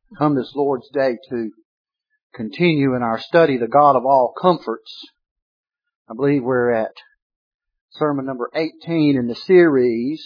Come this Lord's Day to continue in our study, the God of all comforts. I believe we're at sermon number 18 in the series.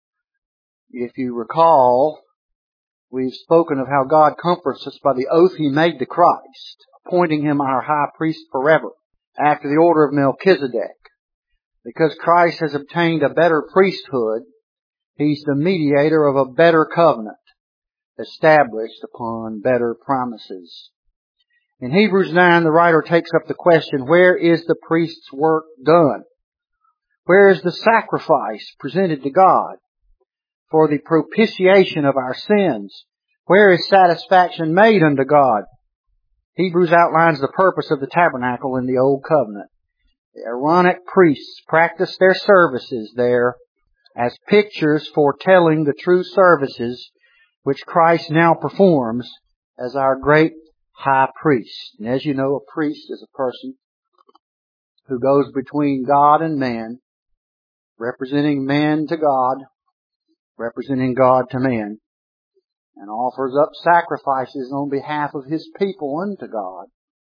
If you recall, we've spoken of how God comforts us by the oath He made to Christ, appointing Him our high priest forever, after the order of Melchizedek. Because Christ has obtained a better priesthood, He's the mediator of a better covenant, established upon better promises. In Hebrews 9, the writer takes up the question, where is the priest's work done? Where is the sacrifice presented to God for the propitiation of our sins? Where is satisfaction made unto God? Hebrews outlines the purpose of the tabernacle in the Old Covenant. The Aaronic priests practiced their services there as pictures foretelling the true services which Christ now performs as our great high priest. And as you know, a priest is a person who goes between God and man, representing man to God, representing God to man, and offers up sacrifices on behalf of His people unto God.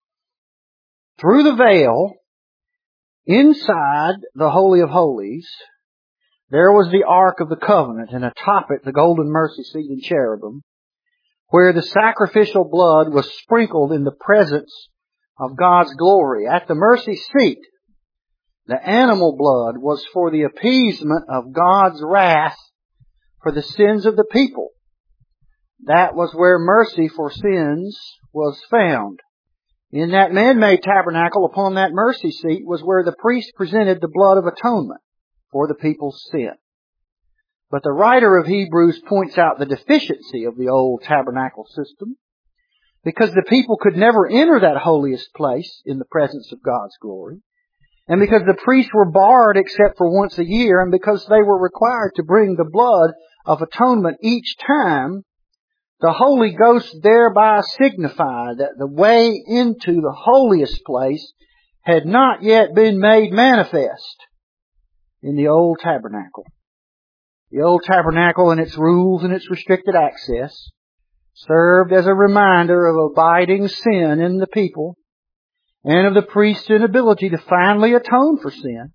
Through the veil, inside the Holy of Holies, there was the Ark of the Covenant, and atop it the golden mercy seat and cherubim, where the sacrificial blood was sprinkled in the presence of God's glory. At the mercy seat, the animal blood was for the appeasement of God's wrath for the sins of the people. That was where mercy for sins was found. In that man-made tabernacle upon that mercy seat was where the priest presented the blood of atonement for the people's sin. But the writer of Hebrews points out the deficiency of the old tabernacle system, because the people could never enter that holiest place in the presence of God's glory, and because the priests were barred except for once a year, and because they were required to bring the blood of atonement each time, the Holy Ghost thereby signified that the way into the holiest place had not yet been made manifest in the old tabernacle. The old tabernacle and its rules and its restricted access served as a reminder of abiding sin in the people and of the priest's inability to finally atone for sin.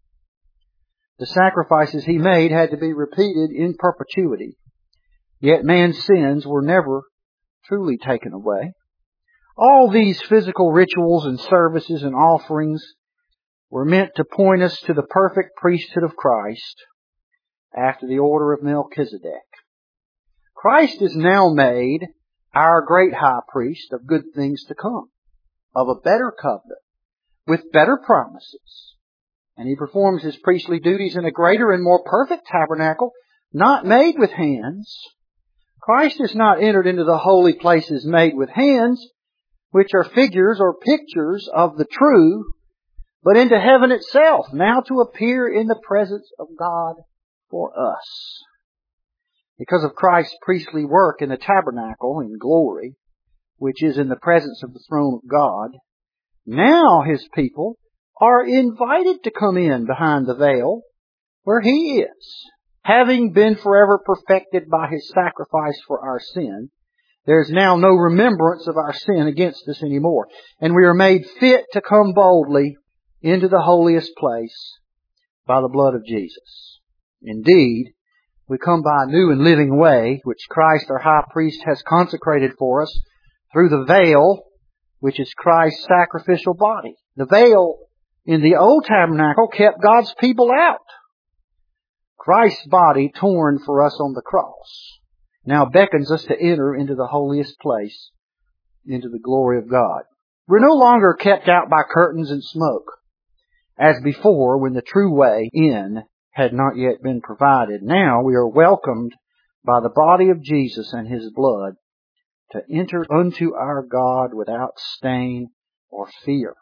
The sacrifices he made had to be repeated in perpetuity. Yet man's sins were never truly taken away. All these physical rituals and services and offerings were meant to point us to the perfect priesthood of Christ after the order of Melchizedek. Christ is now made our great high priest of good things to come, of a better covenant, with better promises. And He performs His priestly duties in a greater and more perfect tabernacle, not made with hands. Christ has not entered into the holy places made with hands, which are figures or pictures of the true, but into heaven itself, now to appear in the presence of God for us. Because of Christ's priestly work in the tabernacle in glory, which is in the presence of the throne of God, now His people are invited to come in behind the veil where He is. Having been forever perfected by His sacrifice for our sin, there is now no remembrance of our sin against us anymore, and we are made fit to come boldly into the holiest place by the blood of Jesus. Indeed, we come by a new and living way, which Christ our high priest has consecrated for us through the veil, which is Christ's sacrificial body. The veil in the old tabernacle kept God's people out. Christ's body, torn for us on the cross, now beckons us to enter into the holiest place, into the glory of God. We're no longer kept out by curtains and smoke, as before when the true way in had not yet been provided. Now we are welcomed by the body of Jesus and His blood to enter unto our God without stain or fear.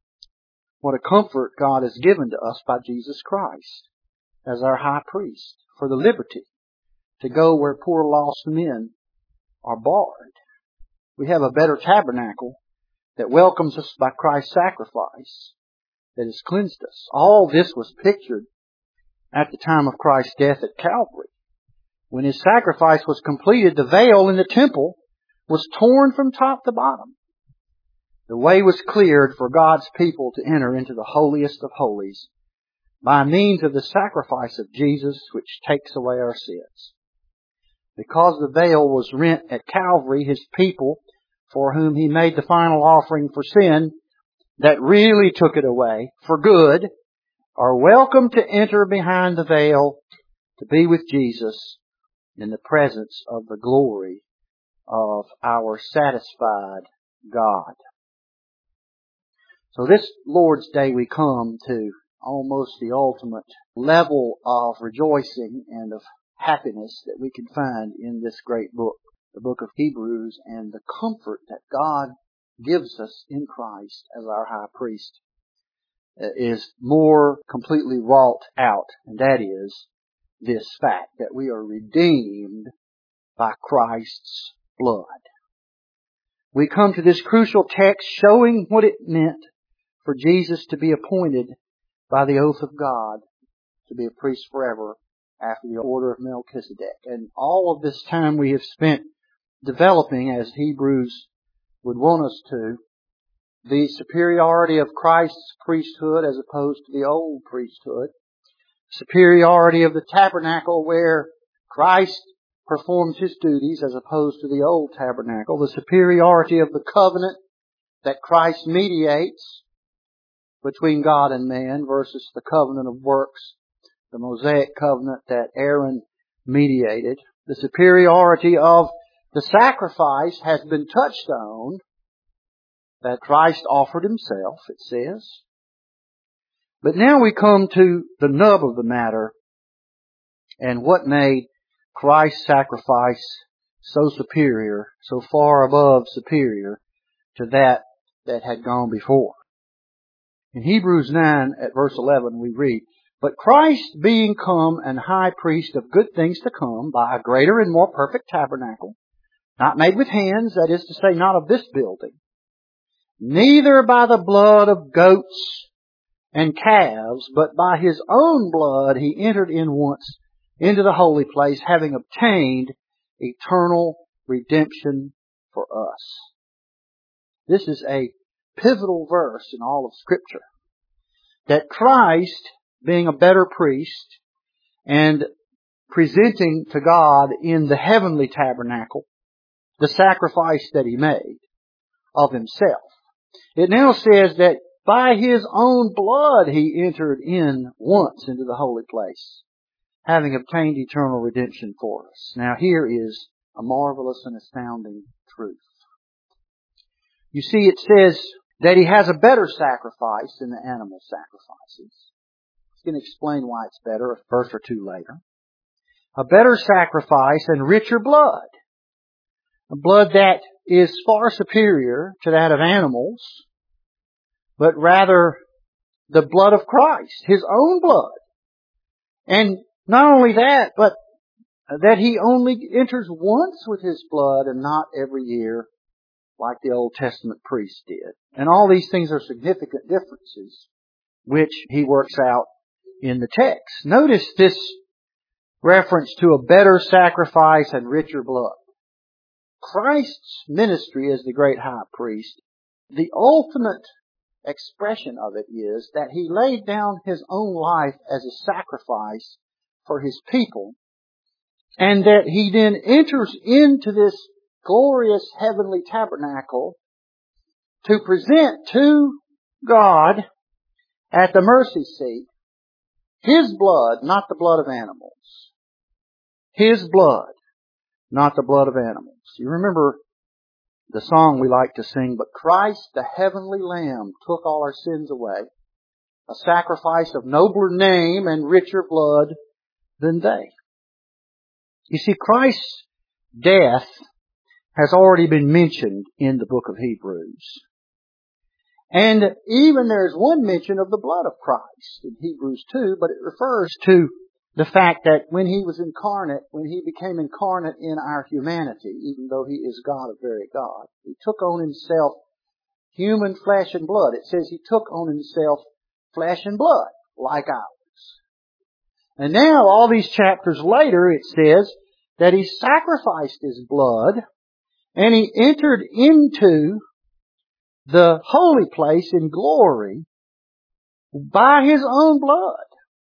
What a comfort God has given to us by Jesus Christ as our high priest, for the liberty to go where poor lost men are barred. We have a better tabernacle that welcomes us by Christ's sacrifice, that has cleansed us. All this was pictured at the time of Christ's death at Calvary. When His sacrifice was completed, the veil in the temple was torn from top to bottom. The way was cleared for God's people to enter into the holiest of holies by means of the sacrifice of Jesus, which takes away our sins. Because the veil was rent at Calvary, His people, for whom He made the final offering for sin, that really took it away for good, are welcome to enter behind the veil to be with Jesus in the presence of the glory of our satisfied God. So this Lord's Day we come to almost the ultimate level of rejoicing and of happiness that we can find in this great book, the book of Hebrews, and the comfort that God gives us in Christ as our high priest is more completely wrought out, and that is this fact that we are redeemed by Christ's blood. We come to this crucial text showing what it meant for Jesus to be appointed by the oath of God to be a priest forever after the order of Melchizedek. And all of this time we have spent developing, as Hebrews would want us to, the superiority of Christ's priesthood as opposed to the old priesthood, superiority of the tabernacle where Christ performs His duties as opposed to the old tabernacle, the superiority of the covenant that Christ mediates between God and man versus the covenant of works, the Mosaic covenant that Aaron mediated. The superiority of the sacrifice has been touched on, that Christ offered Himself, it says. But now we come to the nub of the matter and what made Christ's sacrifice so superior, so far above superior to that had gone before. In Hebrews 9 at verse 11 we read, "But Christ being come an high priest of good things to come by a greater and more perfect tabernacle, not made with hands, that is to say, not of this building, neither by the blood of goats and calves, but by His own blood He entered in once into the holy place, having obtained eternal redemption for us." This is a pivotal verse in all of Scripture. That Christ, being a better priest and presenting to God in the heavenly tabernacle the sacrifice that He made of Himself, it now says that by His own blood He entered in once into the holy place, having obtained eternal redemption for us. Now here is a marvelous and astounding truth. You see, it says that He has a better sacrifice than the animal sacrifices. He's going to explain why it's better a verse or two later. A better sacrifice and richer blood. A blood that is far superior to that of animals, but rather the blood of Christ, His own blood. And not only that, but that He only enters once with His blood and not every year like the Old Testament priest did. And all these things are significant differences which he works out in the text. Notice this reference to a better sacrifice and richer blood. Christ's ministry as the great high priest, the ultimate expression of it is that He laid down His own life as a sacrifice for His people, and that He then enters into this glorious heavenly tabernacle to present to God at the mercy seat His blood, not the blood of animals. His blood, not the blood of animals. You remember the song we like to sing, "But Christ, the heavenly Lamb, took all our sins away, a sacrifice of nobler name and richer blood than they." You see, Christ's death has already been mentioned in the book of Hebrews. And even there's one mention of the blood of Christ in Hebrews 2, but it refers to the fact that when He was incarnate, when He became incarnate in our humanity, even though He is God of very God, He took on Himself human flesh and blood. It says He took on Himself flesh and blood like ours. And now, all these chapters later, it says that He sacrificed His blood And He entered into the holy place in glory by His own blood.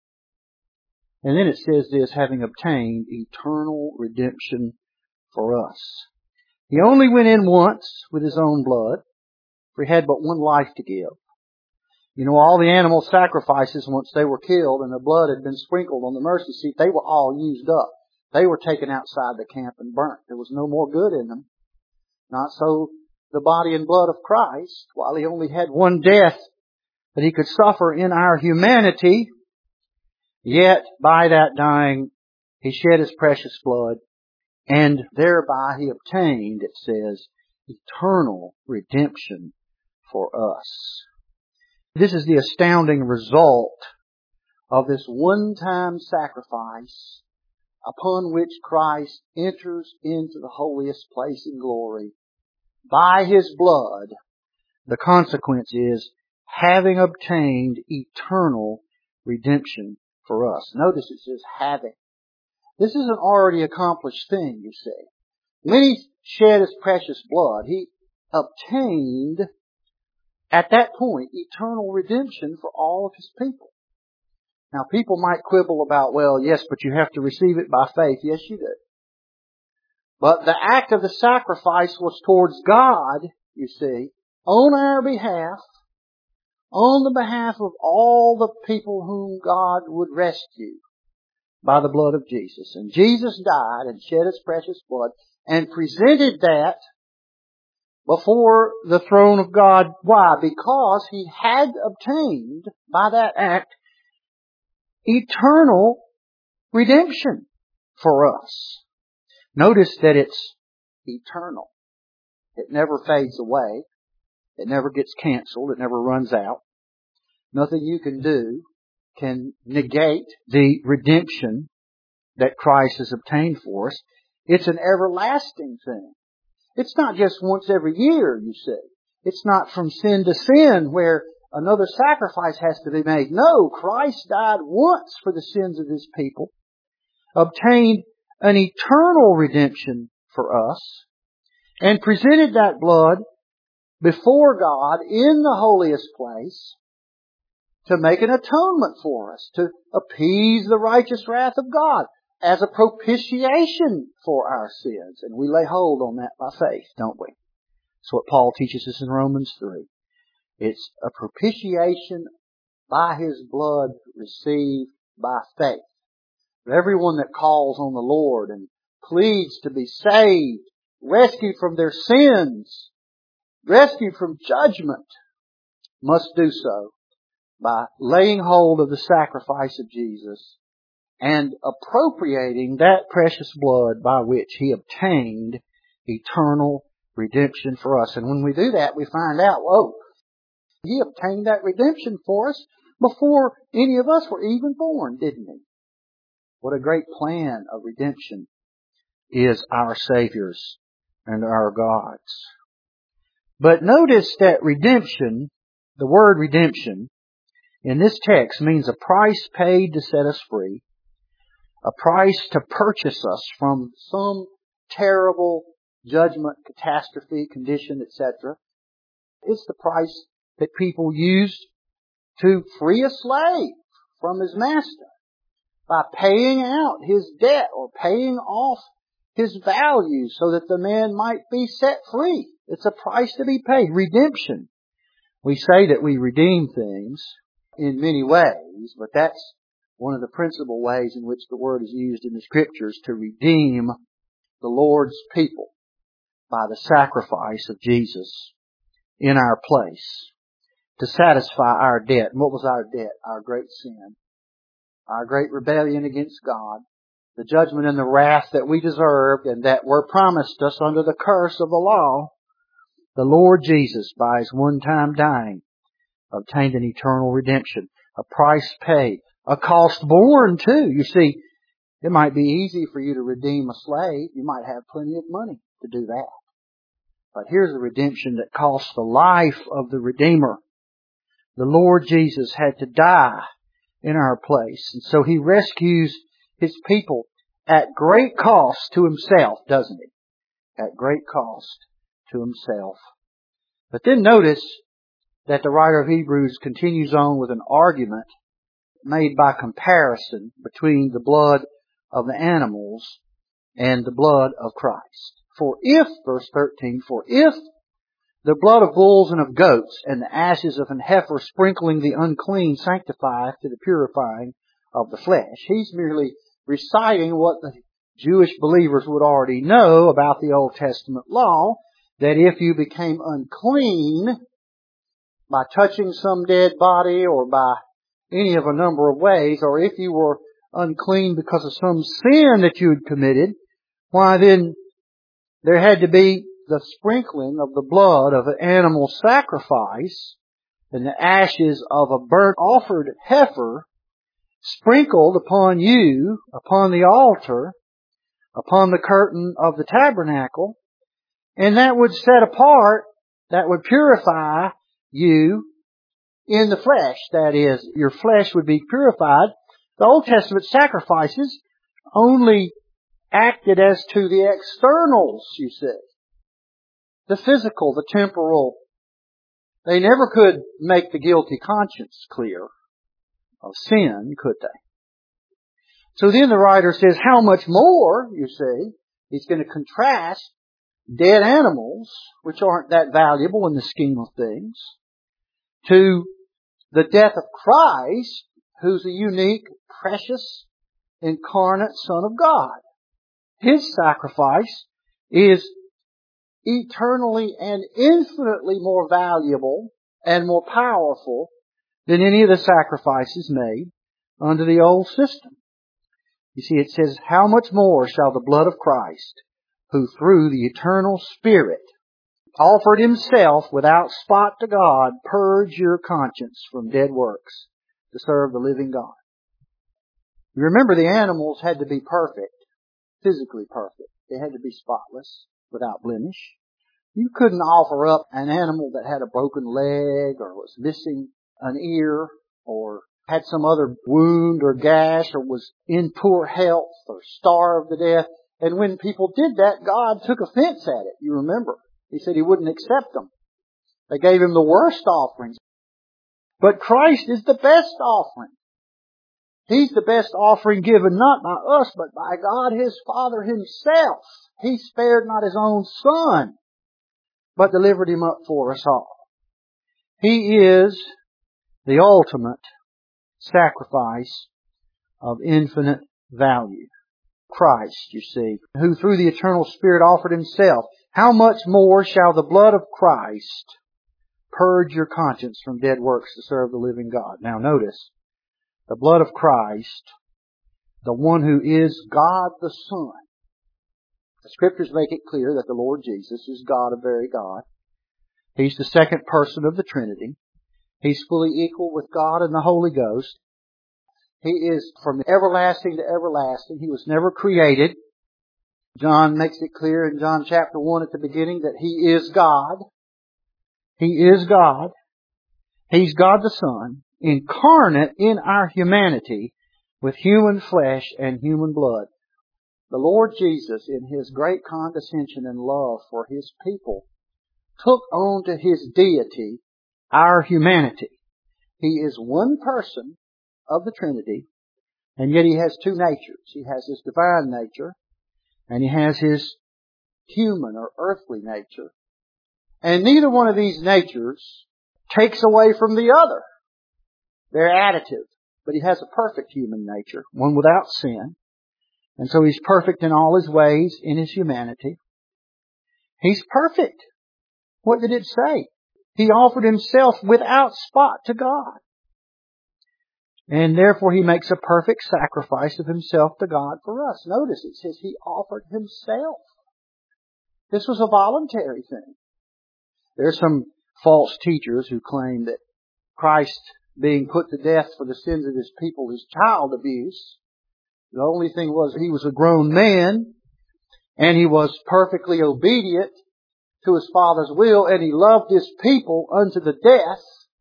And then it says this, having obtained eternal redemption for us. He only went in once with His own blood, for He had but one life to give. You know, all the animal sacrifices, once they were killed and the blood had been sprinkled on the mercy seat, they were all used up. They were taken outside the camp and burnt. There was no more good in them. Not so the body and blood of Christ. While He only had one death that He could suffer in our humanity, yet by that dying He shed His precious blood, and thereby He obtained, it says, eternal redemption for us. This is the astounding result of this one-time sacrifice upon which Christ enters into the holiest place in glory. By His blood, the consequence is having obtained eternal redemption for us. Notice it says having. This is an already accomplished thing, you see. When He shed His precious blood, He obtained, at that point, eternal redemption for all of His people. Now, people might quibble about, well, yes, but you have to receive it by faith. Yes, you do. But the act of the sacrifice was towards God, you see, on our behalf, on the behalf of all the people whom God would rescue by the blood of Jesus. And Jesus died and shed His precious blood and presented that before the throne of God. Why? Because He had obtained, by that act, eternal redemption for us. Notice that it's eternal. It never fades away. It never gets canceled. It never runs out. Nothing you can do can negate the redemption that Christ has obtained for us. It's an everlasting thing. It's not just once every year, you see. It's not from sin to sin where another sacrifice has to be made. No, Christ died once for the sins of His people, obtained an eternal redemption for us, and presented that blood before God in the holiest place to make an atonement for us, to appease the righteous wrath of God as a propitiation for our sins. And we lay hold on that by faith, don't we? That's what Paul teaches us in Romans 3. It's a propitiation by His blood received by faith. Everyone that calls on the Lord and pleads to be saved, rescued from their sins, rescued from judgment, must do so by laying hold of the sacrifice of Jesus and appropriating that precious blood by which He obtained eternal redemption for us. And when we do that, we find out, whoa, He obtained that redemption for us before any of us were even born, didn't He? What a great plan of redemption is our Savior's and our God's. But notice that redemption, the word redemption, in this text means a price paid to set us free, a price to purchase us from some terrible judgment, catastrophe, condition, etc. It's the price that people used to free a slave from his master by paying out his debt or paying off his value so that the man might be set free. It's a price to be paid. Redemption. We say that we redeem things in many ways, but that's one of the principal ways in which the word is used in the Scriptures, to redeem the Lord's people by the sacrifice of Jesus in our place to satisfy our debt. And what was our debt? Our great sin, our great rebellion against God, the judgment and the wrath that we deserved and that were promised us under the curse of the law. The Lord Jesus, by His one-time dying, obtained an eternal redemption, a price paid, a cost borne too. You see, it might be easy for you to redeem a slave. You might have plenty of money to do that. But here's a redemption that costs the life of the Redeemer. The Lord Jesus had to die in our place. And so He rescues His people at great cost to Himself, doesn't He? at great cost to Himself. But then notice that the writer of Hebrews continues on with an argument made by comparison between the blood of the animals and the blood of Christ. For if, verse 13, for if the blood of bulls and of goats and the ashes of an heifer sprinkling the unclean sanctifieth to the purifying of the flesh. He's merely reciting what the Jewish believers would already know about the Old Testament law, that if you became unclean by touching some dead body or by any of a number of ways, or if you were unclean because of some sin that you had committed, why then there had to be the sprinkling of the blood of an animal sacrifice and the ashes of a burnt offered heifer sprinkled upon you, upon the altar, upon the curtain of the tabernacle, and that would set apart, that would purify you in the flesh. That is, your flesh would be purified. The Old Testament sacrifices only acted as to the externals, you see. The physical, the temporal. They never could make the guilty conscience clear of sin, could they? So then the writer says, how much more, you see, he's going to contrast dead animals, which aren't that valuable in the scheme of things, to the death of Christ, who's a unique, precious, incarnate Son of God. His sacrifice is eternally and infinitely more valuable and more powerful than any of the sacrifices made under the old system. You see, it says, how much more shall the blood of Christ, who through the eternal Spirit offered Himself without spot to God, purge your conscience from dead works to serve the living God. You remember the animals had to be perfect, physically perfect. They had to be spotless, without blemish. You couldn't offer up an animal that had a broken leg or was missing an ear or had some other wound or gash or was in poor health or starved to death. And when people did that, God took offense at it. You remember. He said He wouldn't accept them. They gave Him the worst offerings. But Christ is the best offering. He's the best offering given not by us, but by God His Father Himself. He spared not His own Son, but delivered Him up for us all. He is the ultimate sacrifice of infinite value. Christ, you see, who through the eternal Spirit offered Himself. How much more shall the blood of Christ purge your conscience from dead works to serve the living God? Now notice, the blood of Christ, the one who is God the Son. The Scriptures make it clear that the Lord Jesus is God, a very God. He's the second person of the Trinity. He's fully equal with God and the Holy Ghost. He is from everlasting to everlasting. He was never created. John makes it clear in John chapter 1 at the beginning that He is God. He is God. He's God the Son, incarnate in our humanity with human flesh and human blood. The Lord Jesus, in His great condescension and love for His people, took on to His deity our humanity. He is one person of the Trinity, and yet He has two natures. He has His divine nature, and He has His human or earthly nature. And neither one of these natures takes away from the other. They're additive. But He has a perfect human nature, one without sin. And so He's perfect in all His ways in His humanity. He's perfect. What did it say? He offered Himself without spot to God. And therefore He makes a perfect sacrifice of Himself to God for us. Notice it says He offered Himself. This was a voluntary thing. There's some false teachers who claim that Christ being put to death for the sins of His people is child abuse. The only thing was He was a grown man and He was perfectly obedient to His Father's will, and He loved His people unto the death,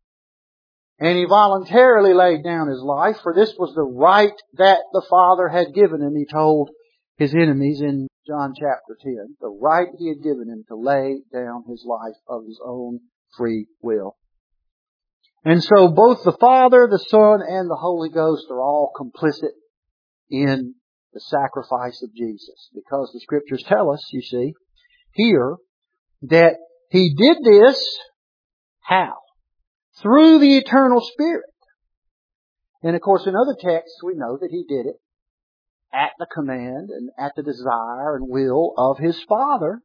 and He voluntarily laid down His life, for this was the right that the Father had given Him. He told his enemies in John chapter 10, the right he had given him to lay down his life of his own free will. And so both the Father, the Son, and the Holy Ghost are all complicit in the sacrifice of Jesus. Because the Scriptures tell us, you see, here, that He did this, how? Through the eternal Spirit. And of course in other texts we know that He did it at the command and at the desire and will of His Father.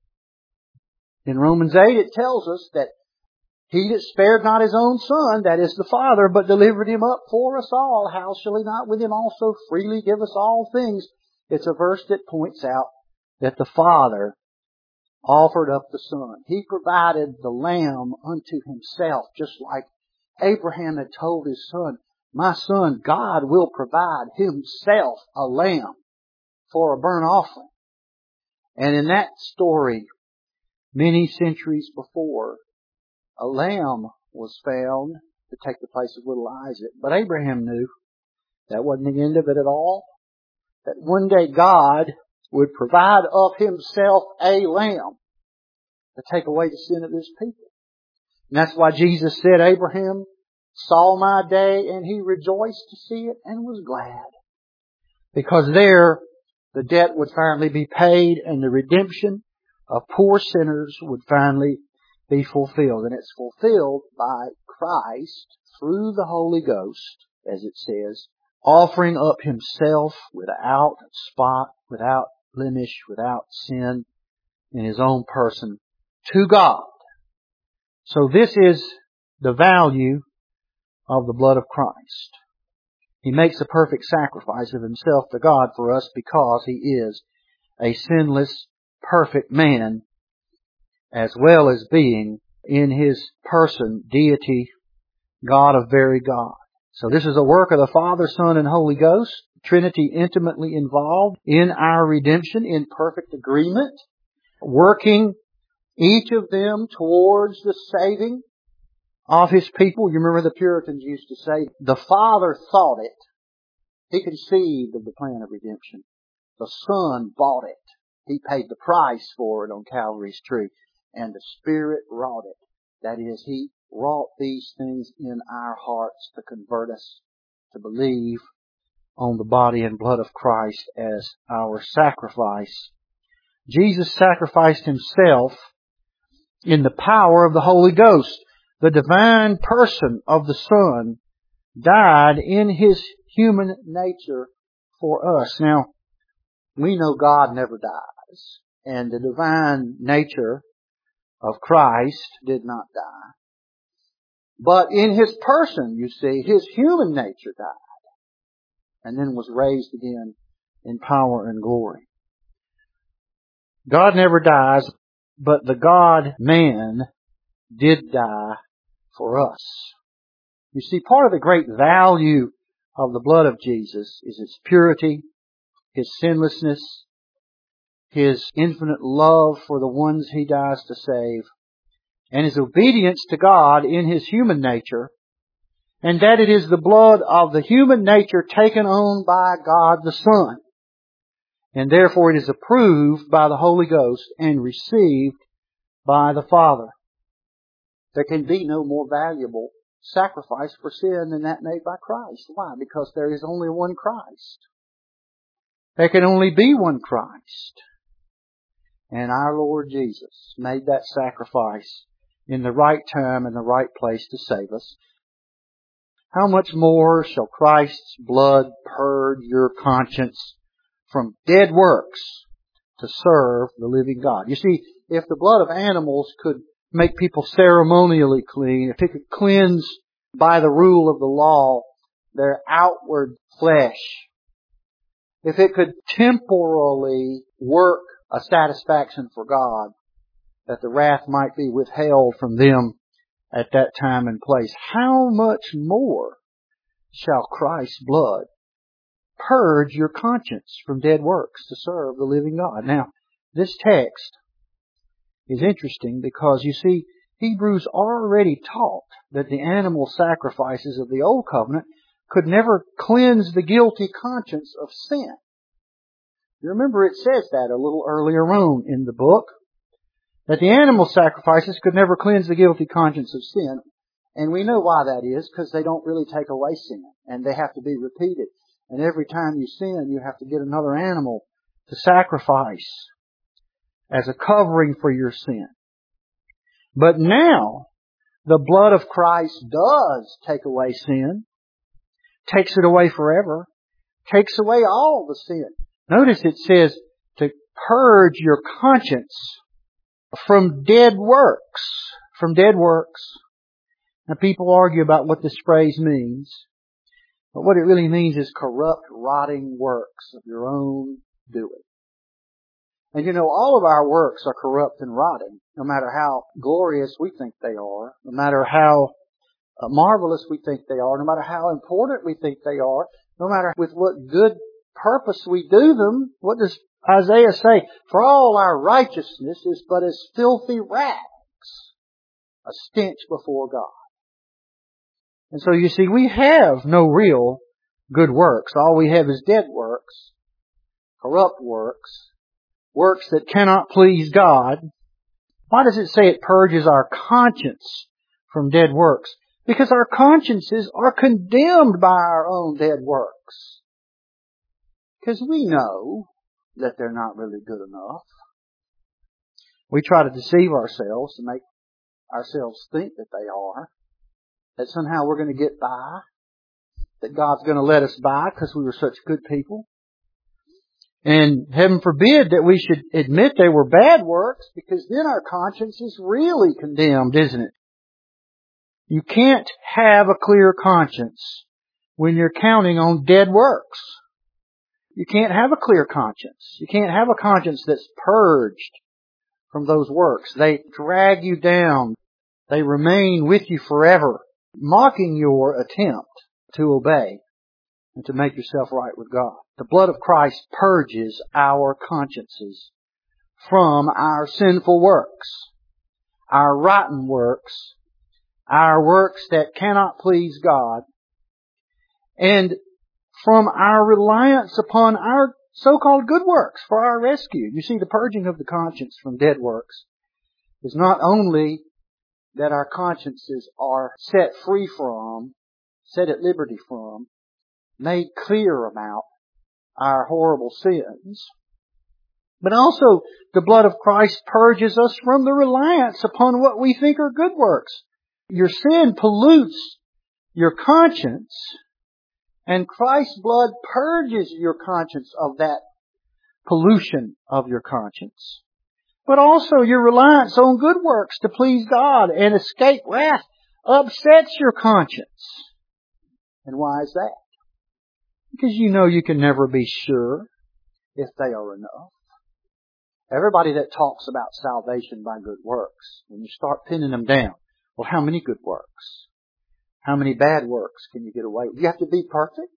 In Romans 8 it tells us that He that spared not His own Son, that is the Father, but delivered Him up for us all, how shall He not with Him also freely give us all things? It's a verse that points out that the Father offered up the Son. He provided the lamb unto Himself, just like Abraham had told his son, my son, God will provide Himself a lamb for a burnt offering. And in that story, many centuries before, a lamb was found to take the place of little Isaac. But Abraham knew that wasn't the end of it at all. That one day God would provide of Himself a lamb to take away the sin of His people. And that's why Jesus said, Abraham saw my day and he rejoiced to see it and was glad. Because there the debt would finally be paid and the redemption of poor sinners would finally be fulfilled. And it's fulfilled by Christ through the Holy Ghost, as it says, offering up Himself without spot, without blemish, without sin in His own person to God. So this is the value of the blood of Christ. He makes a perfect sacrifice of Himself to God for us because He is a sinless, perfect man, as well as being in His person, deity, God of very God. So this is a work of the Father, Son, and Holy Ghost, Trinity intimately involved in our redemption, in perfect agreement, working each of them towards the saving of His people. You remember the Puritans used to say, the Father thought it. He conceived of the plan of redemption. The Son bought it. He paid the price for it on Calvary's tree. And the Spirit wrought it. That is, He wrought these things in our hearts to convert us to believe on the body and blood of Christ as our sacrifice. Jesus sacrificed Himself in the power of the Holy Ghost. The divine person of the Son died in His human nature for us. Now, we know God never dies, and the divine nature of Christ did not die. But in His person, you see, His human nature died, and then was raised again in power and glory. God never dies, but the God-man did die for us. You see, part of the great value of the blood of Jesus is His purity, His sinlessness, His infinite love for the ones He dies to save, and His obedience to God in His human nature, and that it is the blood of the human nature taken on by God the Son. And therefore it is approved by the Holy Ghost and received by the Father. There can be no more valuable sacrifice for sin than that made by Christ. Why? Because there is only one Christ. There can only be one Christ. And our Lord Jesus made that sacrifice in the right time and the right place to save us. How much more shall Christ's blood purge your conscience from dead works to serve the living God? You see, if the blood of animals could make people ceremonially clean, if it could cleanse by the rule of the law their outward flesh, if it could temporally work a satisfaction for God, that the wrath might be withheld from them at that time and place, how much more shall Christ's blood purge your conscience from dead works to serve the living God? Now, this text is interesting because, you see, Hebrews already taught that the animal sacrifices of the Old Covenant could never cleanse the guilty conscience of sin. You remember it says that a little earlier on in the book, that the animal sacrifices could never cleanse the guilty conscience of sin. And we know why that is, because they don't really take away sin, and they have to be repeated. And every time you sin, you have to get another animal to sacrifice as a covering for your sin. But now, the blood of Christ does take away sin, takes it away forever, takes away all the sin. Notice it says to purge your conscience from dead works. From dead works. Now people argue about what this phrase means, but what it really means is corrupt, rotting works of your own doing. And you know, all of our works are corrupt and rotting, no matter how glorious we think they are, no matter how marvelous we think they are, no matter how important we think they are, no matter with what good purpose we do them. What does Isaiah say? For all our righteousness is but as filthy rags, a stench before God. And so you see, we have no real good works. All we have is dead works, corrupt works, works that cannot please God. Why does it say it purges our conscience from dead works? Because our consciences are condemned by our own dead works. Because we know that they're not really good enough. We try to deceive ourselves to make ourselves think that they are. That somehow we're going to get by. That God's going to let us by because we were such good people. And heaven forbid that we should admit they were bad works, because then our conscience is really condemned, isn't it? You can't have a clear conscience when you're counting on dead works. You can't have a clear conscience. You can't have a conscience that's purged from those works. They drag you down. They remain with you forever, mocking your attempt to obey and to make yourself right with God. The blood of Christ purges our consciences from our sinful works, our rotten works, our works that cannot please God, and from our reliance upon our so-called good works for our rescue. You see, the purging of the conscience from dead works is not only that our consciences are set free from, set at liberty from, made clear about our horrible sins, but also the blood of Christ purges us from the reliance upon what we think are good works. Your sin pollutes your conscience, and Christ's blood purges your conscience of that pollution of your conscience. But also your reliance on good works to please God and escape wrath upsets your conscience. And why is that? Because you know you can never be sure if they are enough. Everybody that talks about salvation by good works, when you start pinning them down, well, how many good works? How many bad works can you get away with? You have to be perfect.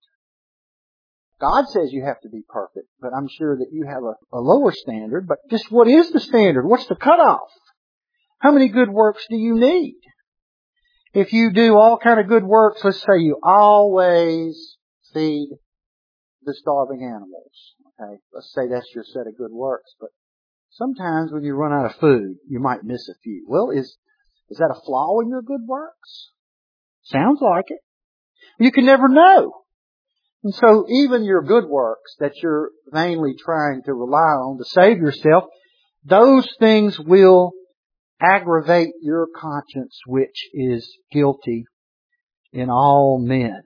God says you have to be perfect, but I'm sure that you have a lower standard. But just what is the standard? What's the cutoff? How many good works do you need? If you do all kind of good works, let's say you always feed the starving animals. Okay, let's say that's your set of good works. But sometimes when you run out of food, you might miss a few. Well, is that a flaw in your good works? Sounds like it. You can never know. And so even your good works that you're vainly trying to rely on to save yourself, those things will aggravate your conscience, which is guilty in all men.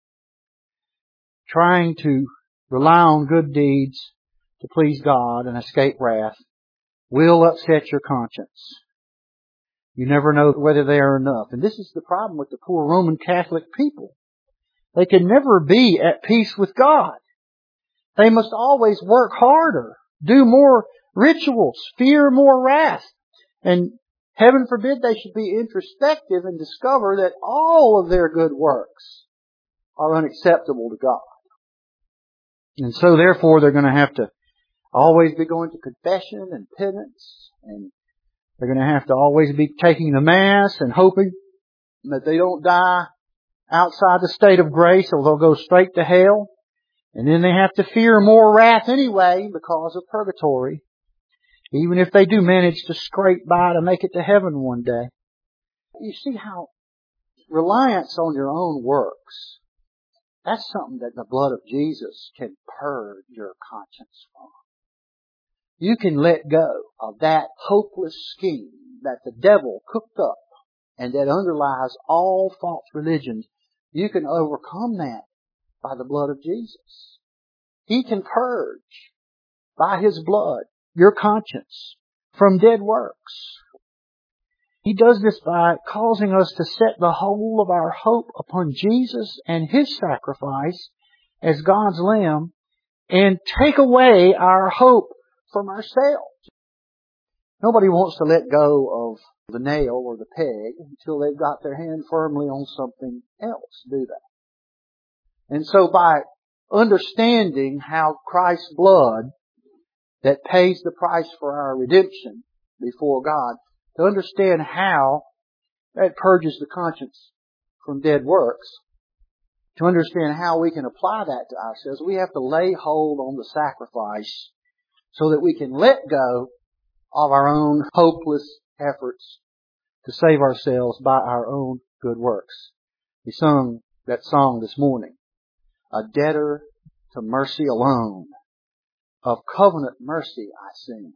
Trying to rely on good deeds to please God and escape wrath will upset your conscience. You never know whether they are enough. And this is the problem with the poor Roman Catholic people. They can never be at peace with God. They must always work harder, do more rituals, fear more wrath. And heaven forbid they should be introspective and discover that all of their good works are unacceptable to God. And so therefore they're going to have to always be going to confession and penance, and they're going to have to always be taking the Mass and hoping that they don't die outside the state of grace or they'll go straight to hell. And then they have to fear more wrath anyway because of purgatory. Even if they do manage to scrape by to make it to heaven one day. You see how reliance on your own works, that's something that the blood of Jesus can purge your conscience from. You can let go of that hopeless scheme that the devil cooked up and that underlies all false religions. You can overcome that by the blood of Jesus. He can purge by His blood your conscience from dead works. He does this by causing us to set the whole of our hope upon Jesus and His sacrifice as God's Lamb and take away our hope from ourselves. Nobody wants to let go of the nail or the peg until they've got their hand firmly on something else, do they? And so by understanding how Christ's blood that pays the price for our redemption before God, to understand how that purges the conscience from dead works, to understand how we can apply that to ourselves, we have to lay hold on the sacrifice so that we can let go of our own hopeless efforts to save ourselves by our own good works. We sung that song this morning, "A debtor to mercy alone, of covenant mercy I sing,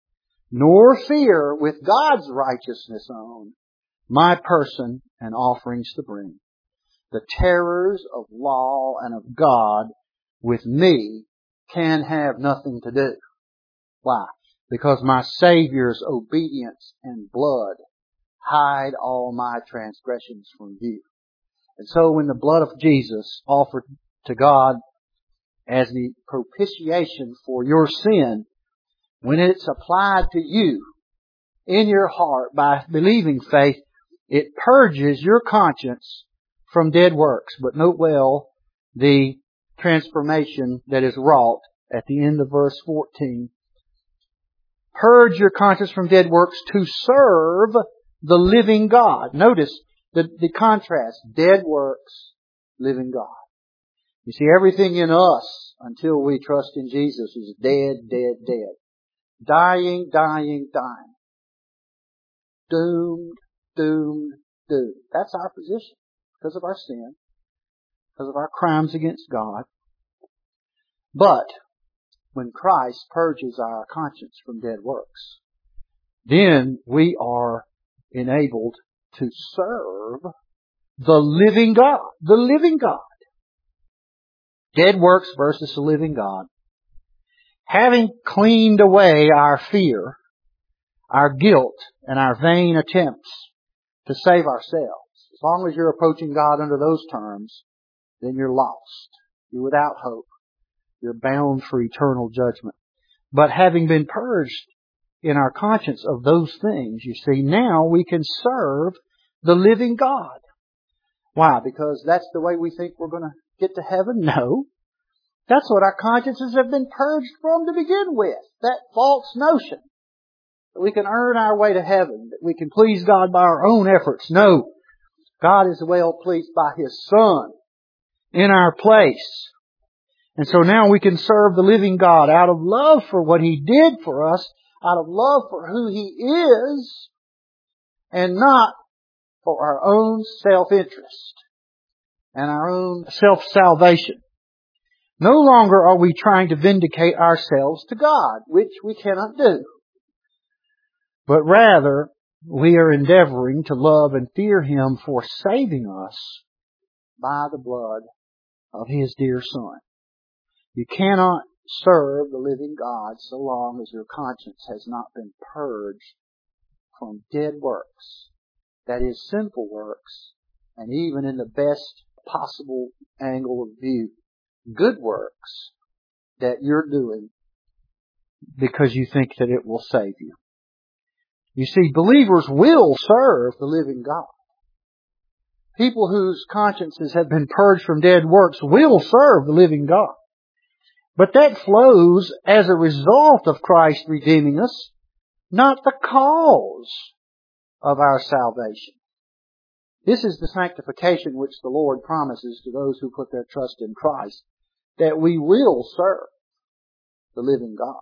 nor fear with God's righteousness on my person and offerings to bring. The terrors of law and of God with me can have nothing to do." Why? Because my Savior's obedience and blood hide all my transgressions from view. And so when the blood of Jesus offered to God as the propitiation for your sin, when it's applied to you in your heart by believing faith, it purges your conscience from dead works. But note well the transformation that is wrought at the end of verse 14. Purge your conscience from dead works to serve the living God. Notice the contrast. Dead works, living God. You see, everything in us until we trust in Jesus is dead, dead, dead. Dying, dying, dying. Doomed, doomed, doomed. That's our position because of our sin, because of our crimes against God. But when Christ purges our conscience from dead works, then we are enabled to serve the living God. The living God. Dead works versus the living God. Having cleaned away our fear, our guilt, and our vain attempts to save ourselves. As long as you're approaching God under those terms, then you're lost. You're without hope. You're bound for eternal judgment. But having been purged in our conscience of those things, you see, now we can serve the living God. Why? Because that's the way we think we're going to get to heaven? No. That's what our consciences have been purged from to begin with. That false notion that we can earn our way to heaven, that we can please God by our own efforts. No. God is well pleased by His Son in our place. And so now we can serve the living God out of love for what He did for us, out of love for who He is, and not for our own self-interest and our own self-salvation. No longer are we trying to vindicate ourselves to God, which we cannot do. But rather, we are endeavoring to love and fear Him for saving us by the blood of His dear Son. You cannot serve the living God so long as your conscience has not been purged from dead works. That is, sinful works, and even in the best possible angle of view, good works that you're doing because you think that it will save you. You see, believers will serve the living God. People whose consciences have been purged from dead works will serve the living God. But that flows as a result of Christ redeeming us, not the cause of our salvation. This is the sanctification which the Lord promises to those who put their trust in Christ. that we will serve the living God,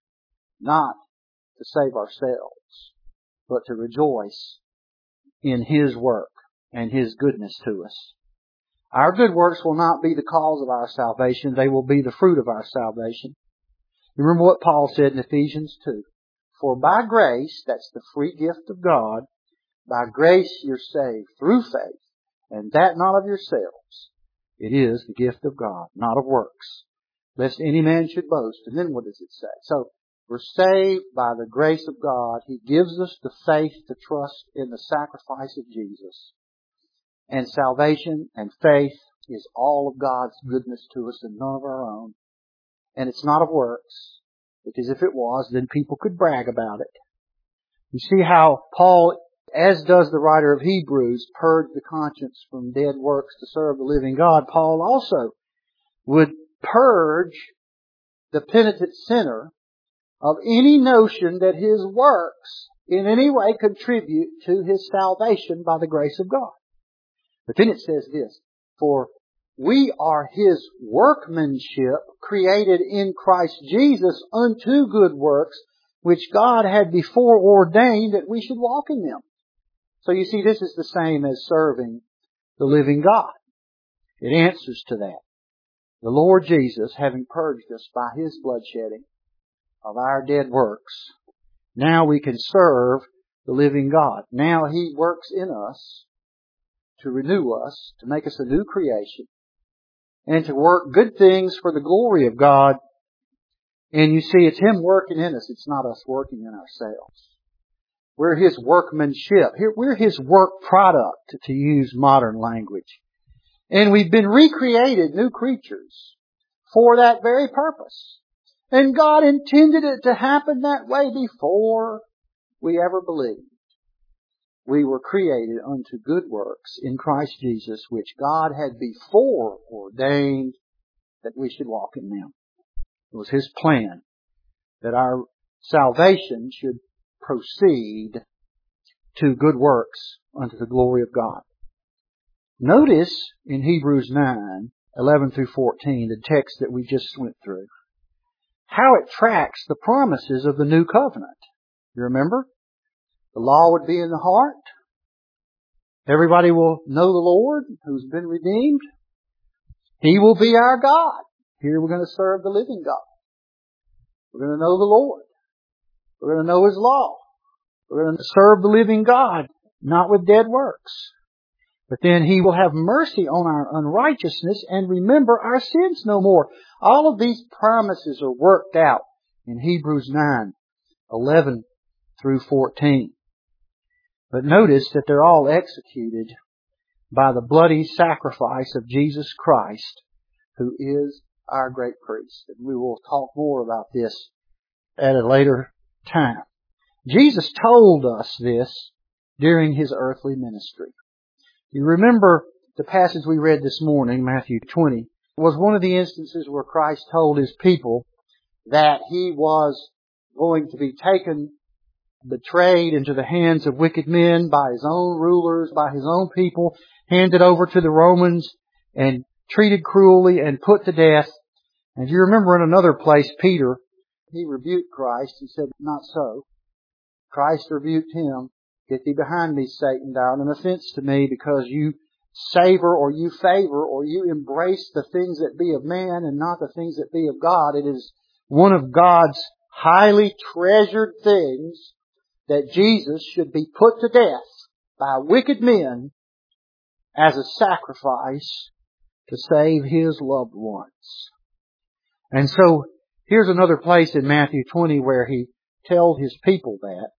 not to save ourselves, but to rejoice in His work and His goodness to us. Our good works will not be the cause of our salvation. They will be the fruit of our salvation. You remember what Paul said in Ephesians 2. For by grace, that's the free gift of God, by grace you're saved through faith, and that not of yourselves. It is the gift of God, not of works, lest any man should boast. And then what does it say? So, we're saved by the grace of God. He gives us the faith to trust in the sacrifice of Jesus. And salvation and faith is all of God's goodness to us and none of our own. And it's not of works, because if it was, then people could brag about it. You see how Paul, as does the writer of Hebrews, purged the conscience from dead works to serve the living God. Paul also would purge the penitent sinner of any notion that his works in any way contribute to his salvation by the grace of God. But then it says this, for we are His workmanship, created in Christ Jesus unto good works, which God had before ordained that we should walk in them. So you see, this is the same as serving the living God. It answers to that. The Lord Jesus, having purged us by His bloodshedding of our dead works, now we can serve the living God. Now He works in us to renew us, to make us a new creation, and to work good things for the glory of God. And you see, it's Him working in us. It's not us working in ourselves. We're His workmanship. We're His work product, to use modern language. And we've been recreated new creatures for that very purpose. And God intended it to happen that way before we ever believed. We were created unto good works in Christ Jesus, which God had before ordained that we should walk in them. It was His plan that our salvation should proceed to good works unto the glory of God. Notice in Hebrews 9:11 through 14, the text that we just went through, how it tracks the promises of the new covenant. You remember? The law would be in the heart. Everybody will know the Lord who's been redeemed. He will be our God. Here we're going to serve the living God. We're going to know the Lord. We're going to know His law. We're going to serve the living God, not with dead works. But then He will have mercy on our unrighteousness and remember our sins no more. All of these promises are worked out in Hebrews 9:11 through 14. But notice that they're all executed by the bloody sacrifice of Jesus Christ, who is our great priest. And we will talk more about this at a later time. Jesus told us this during His earthly ministry. You remember the passage we read this morning, Matthew 20, was one of the instances where Christ told His people that He was going to be taken, betrayed into the hands of wicked men by His own rulers, by His own people, handed over to the Romans and treated cruelly and put to death. And if you remember in another place, Peter, he rebuked Christ and said, not so. Christ rebuked him, get thee behind me, Satan, thou art an offense to me, because you savor or you favor or you embrace the things that be of man and not the things that be of God. It is one of God's highly treasured things that Jesus should be put to death by wicked men as a sacrifice to save His loved ones. And so, here's another place in Matthew 20 where He told His people that.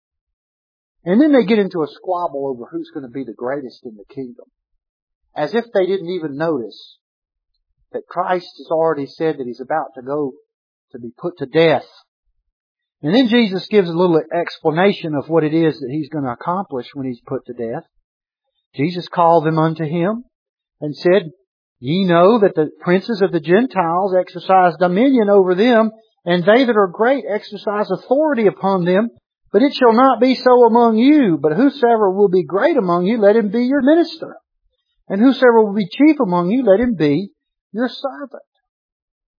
And then they get into a squabble over who's going to be the greatest in the kingdom. As if they didn't even notice that Christ has already said that He's about to go to be put to death. And then Jesus gives a little explanation of what it is that He's going to accomplish when He's put to death. Jesus called them unto Him and said, ye know that the princes of the Gentiles exercise dominion over them, and they that are great exercise authority upon them. But it shall not be so among you, but whosoever will be great among you, let him be your minister. And whosoever will be chief among you, let him be your servant.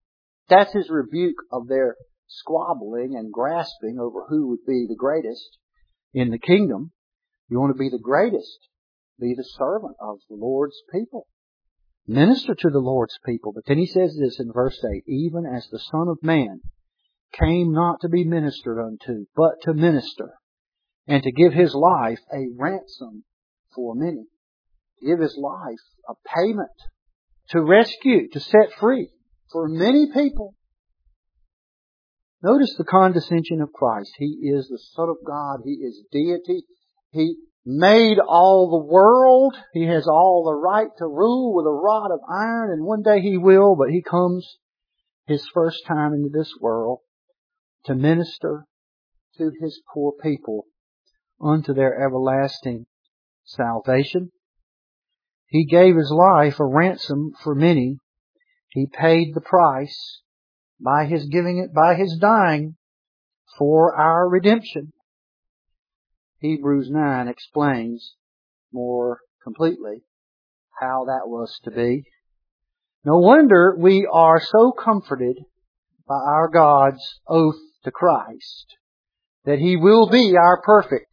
That's His rebuke of their squabbling and grasping over who would be the greatest in the kingdom. You want to be the greatest. Be the servant of the Lord's people. Minister to the Lord's people. But then He says this in verse 8, even as the Son of Man came not to be ministered unto, but to minister, and to give His life a ransom for many. To give His life a payment, to rescue, to set free for many people. Notice the condescension of Christ. He is the Son of God. He is deity. He made all the world. He has all the right to rule with a rod of iron, and one day He will, but He comes His first time into this world to minister to His poor people unto their everlasting salvation. He gave His life a ransom for many. He paid the price by His giving it, by His dying for our redemption. Hebrews 9 explains more completely how that was to be. No wonder we are so comforted by our God's oath to Christ that He will be our perfect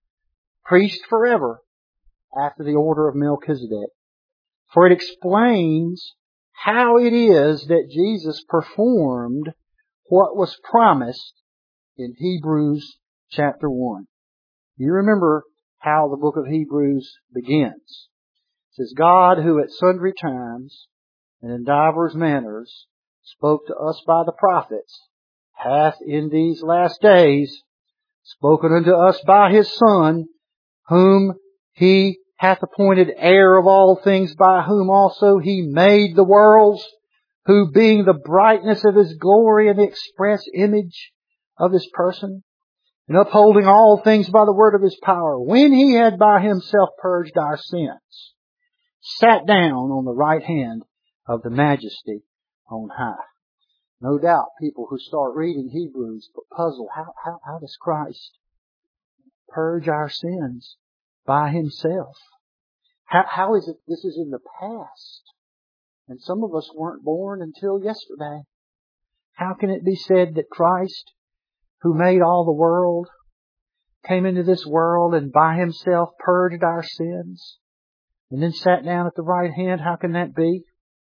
priest forever after the order of Melchizedek. For it explains how it is that Jesus performed what was promised in Hebrews chapter 1. You remember how the book of Hebrews begins. It says, God, who at sundry times and in divers manners spoke to us by the prophets, hath in these last days spoken unto us by His Son, whom He hath appointed heir of all things, by whom also He made the worlds, who being the brightness of His glory and the express image of His person, and upholding all things by the word of His power, when He had by Himself purged our sins, sat down on the right hand of the Majesty on high. No doubt people who start reading Hebrews puzzle, how does Christ purge our sins by Himself? How is it this is in the past? And some of us weren't born until yesterday. How can it be said that Christ, who made all the world, came into this world and by Himself purged our sins and then sat down at the right hand? How can that be?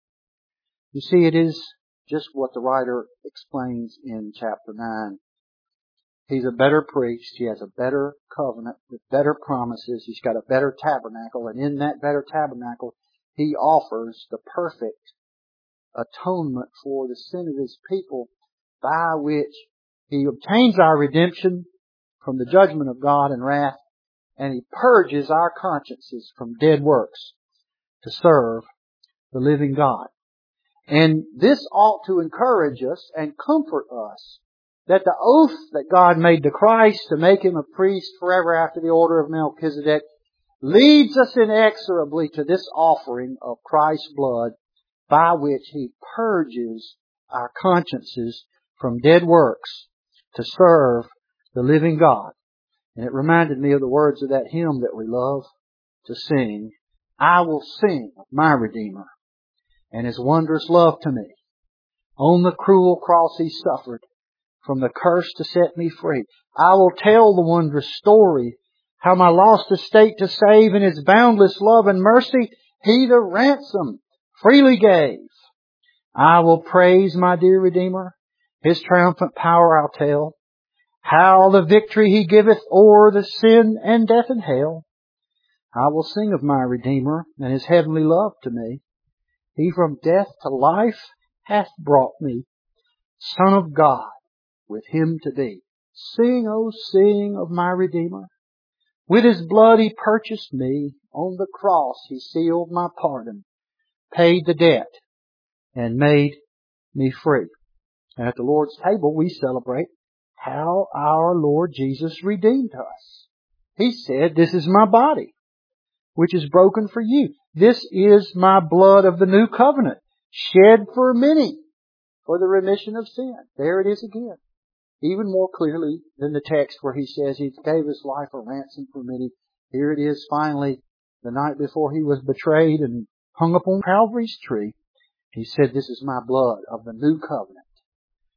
You see, it is just what the writer explains in chapter 9. He's a better priest. He has a better covenant with better promises. He's got a better tabernacle. And in that better tabernacle, He offers the perfect atonement for the sin of His people, by which He obtains our redemption from the judgment of God and wrath, and He purges our consciences from dead works to serve the living God. And this ought to encourage us and comfort us that the oath that God made to Christ to make Him a priest forever after the order of Melchizedek leads us inexorably to this offering of Christ's blood, by which He purges our consciences from dead works to serve the living God. And it reminded me of the words of that hymn that we love to sing. I will sing of my Redeemer and His wondrous love to me. On the cruel cross He suffered from the curse to set me free. I will tell the wondrous story, how my lost estate to save, in His boundless love and mercy He the ransom freely gave. I will praise my dear Redeemer, His triumphant power I'll tell, how the victory He giveth o'er the sin and death and hell. I will sing of my Redeemer and His heavenly love to me. He from death to life hath brought me, Son of God, with Him to be. Sing, oh sing of my Redeemer. With His blood He purchased me. On the cross He sealed my pardon, paid the debt, and made me free. And at the Lord's table we celebrate how our Lord Jesus redeemed us. He said, this is my body, which is broken for you. This is my blood of the new covenant, shed for many for the remission of sin. There it is again. Even more clearly than the text where He says He gave His life a ransom for many. Here it is finally, the night before He was betrayed and hung upon Calvary's tree. He said, this is my blood of the new covenant,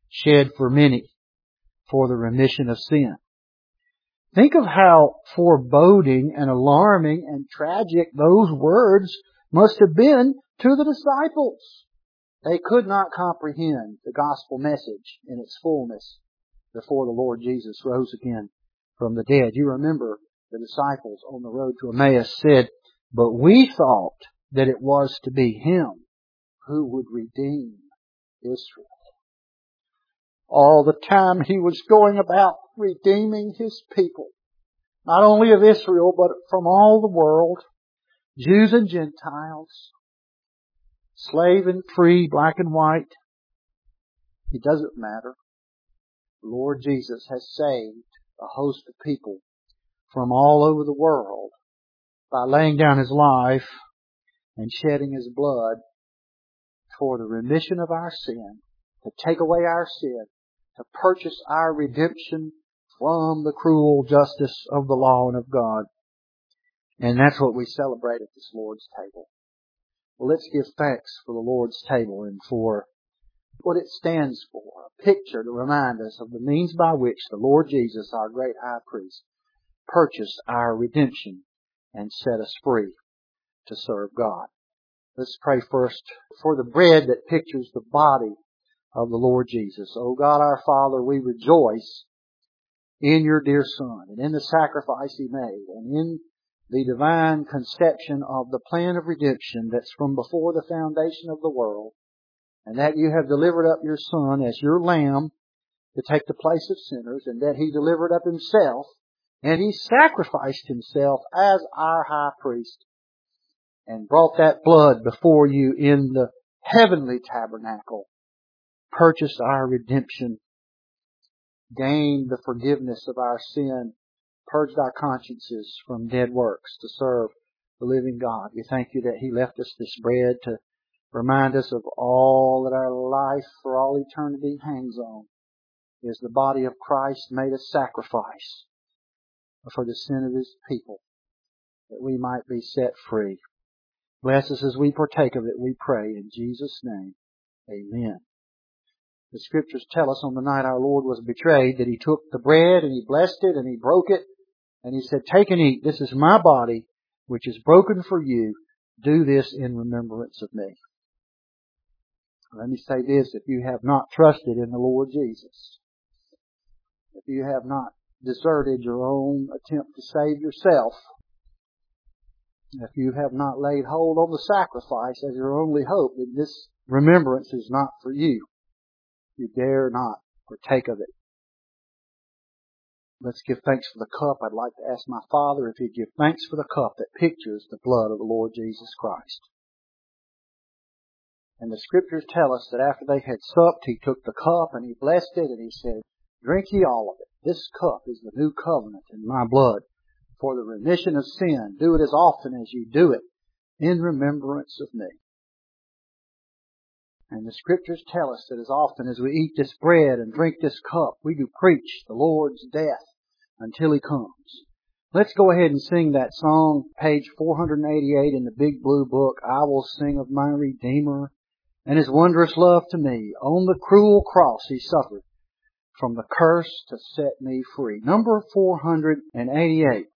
shed for many for the remission of sin. Think of how foreboding and alarming and tragic those words must have been to the disciples. They could not comprehend the gospel message in its fullness before the Lord Jesus rose again from the dead. You remember the disciples on the road to Emmaus said, "But we thought that it was to be Him who would redeem Israel." All the time He was going about redeeming His people, not only of Israel, but from all the world, Jews and Gentiles, slave and free, black and white. It doesn't matter. The Lord Jesus has saved a host of people from all over the world by laying down His life and shedding His blood for the remission of our sin, to take away our sin, to purchase our redemption from the cruel justice of the law and of God. And that's what we celebrate at this Lord's table. Well, let's give thanks for the Lord's table and for what it stands for, a picture to remind us of the means by which the Lord Jesus, our great high priest, purchased our redemption and set us free to serve God. Let's pray first for the bread that pictures the body of the Lord Jesus. O God our Father, we rejoice in Your dear Son and in the sacrifice He made and in the divine conception of the plan of redemption that's from before the foundation of the world, and that You have delivered up Your Son as Your Lamb to take the place of sinners, and that He delivered up Himself and He sacrificed Himself as our high priest and brought that blood before You in the heavenly tabernacle, purchased our redemption, gained the forgiveness of our sin, purged our consciences from dead works to serve the living God. We thank You that He left us this bread to remind us of all that our life for all eternity hangs on, is the body of Christ made a sacrifice for the sin of His people, that we might be set free. Bless us as we partake of it, we pray in Jesus' name. Amen. The Scriptures tell us on the night our Lord was betrayed that He took the bread and He blessed it and He broke it and He said, "Take and eat. This is My body, which is broken for you. Do this in remembrance of Me." Let me say this, if you have not trusted in the Lord Jesus, if you have not deserted your own attempt to save yourself, if you have not laid hold on the sacrifice as your only hope, then this remembrance is not for you. You dare not partake of it. Let's give thanks for the cup. I'd like to ask my Father if He'd give thanks for the cup that pictures the blood of the Lord Jesus Christ. And the Scriptures tell us that after they had supped, He took the cup and He blessed it and He said, "Drink ye all of it. This cup is the new covenant in My blood for the remission of sin. Do it as often as you do it in remembrance of Me." And the Scriptures tell us that as often as we eat this bread and drink this cup, we do preach the Lord's death until He comes. Let's go ahead and sing that song, page 488 in the Big Blue Book, "I will sing of my Redeemer and His wondrous love to me. On the cruel cross He suffered from the curse to set me free." Number 488.